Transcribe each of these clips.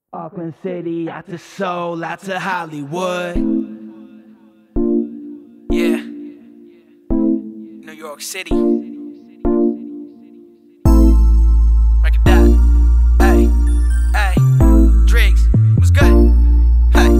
Auckland City, out to Seoul, out to Hollywood. Yeah, New York City. Break it down. Hey, hey, Driggs, what's good? Hey.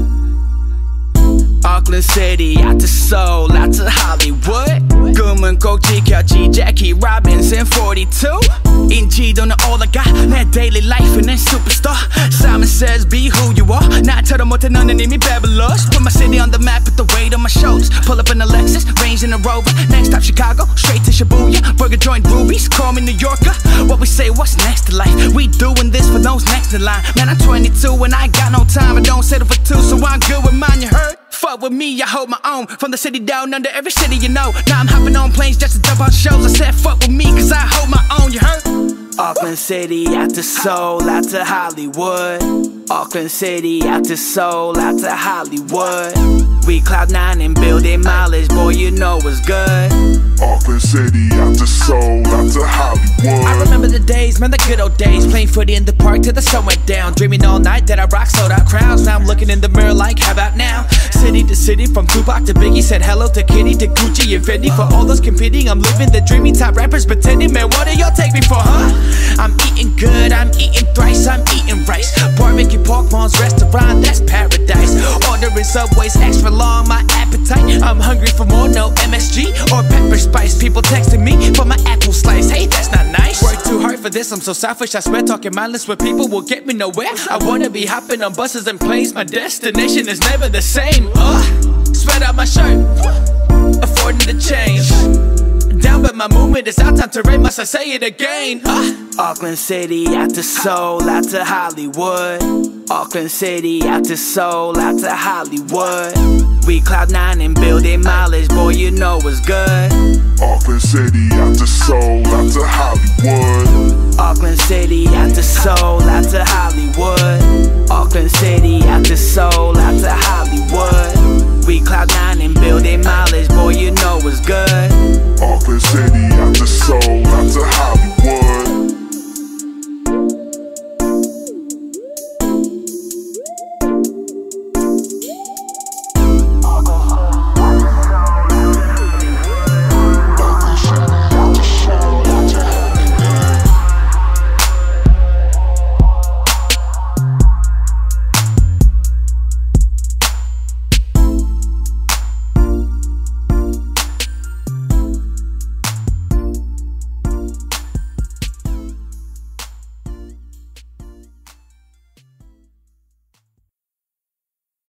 Auckland City, out to Seoul, out to Hollywood. 꿈은 꼭 지켰지, Jackie Robinson 42. 인지도는 all I got, 내 daily life는 superstar. Simon says be who you are, 나처럼 못해 너는 이미 fabulous. Put my city on the map with the weight on my shoulders. Pull up in a Lexus, range in a Rover. Next stop Chicago, straight to Shibuya. Burger joint Rubies, call me New Yorker. What we say, what's next to life? We doing this for those next in line. Man, I'm 22 and I ain't got no time. I don't settle for two, so I'm good with mine, you heard? Fuck with me, I hold my own. From the city down under, every city you know. Now I'm hopping on planes just to dump out shows. I said fuck with me, cause I hold my own, you heard? Auckland City, out to Seoul, out to Hollywood. Auckland City, out to Seoul, out to Hollywood. We Cloud9 and building mileage, boy, you know what's good. Auckland City, out to Seoul, out to Hollywood. I remember the days, man, the good old days. Playing footy in the park till the sun went down. Dreaming all night that I rock sold out crowds. Now I'm looking in the mirror like, how about now? City to city, from Tupac to Biggie. Said hello to Kitty, to Gucci and Fendi. For all those competing, I'm living the dreamy. Top rappers pretending, man, what do y'all take me for, huh? I'm eating good, I'm eating thrice, I'm eating rice. Barbecue pork, Vaughn's restaurant, that's paradise. Ordering Subway's extra long, my appetite. I'm hungry for more, no MSG or pepper spice. People texting me for my apple slice, hey, that's not nice. Work too hard for this, I'm so selfish, I swear. Talking mindless with people will get me nowhere. I wanna be hopping on buses and planes, my destination is never the same. Spread out my shirt, affording the change. Down but my movement is out, time to rate, must I say it again? Auckland City, out to Seoul, out to Hollywood. Auckland City, out to Seoul, out to Hollywood. We Cloud9 and building mileage, boy, you know what's good. Auckland City, out to Seoul, out to Hollywood. Auckland City, out to Seoul, out to Hollywood. Auckland City, out to Seoul, out to Hollywood. We Cloud9 and building mileage, boy, you know what's good. Auckland City, out to Seoul, out to Hollywood.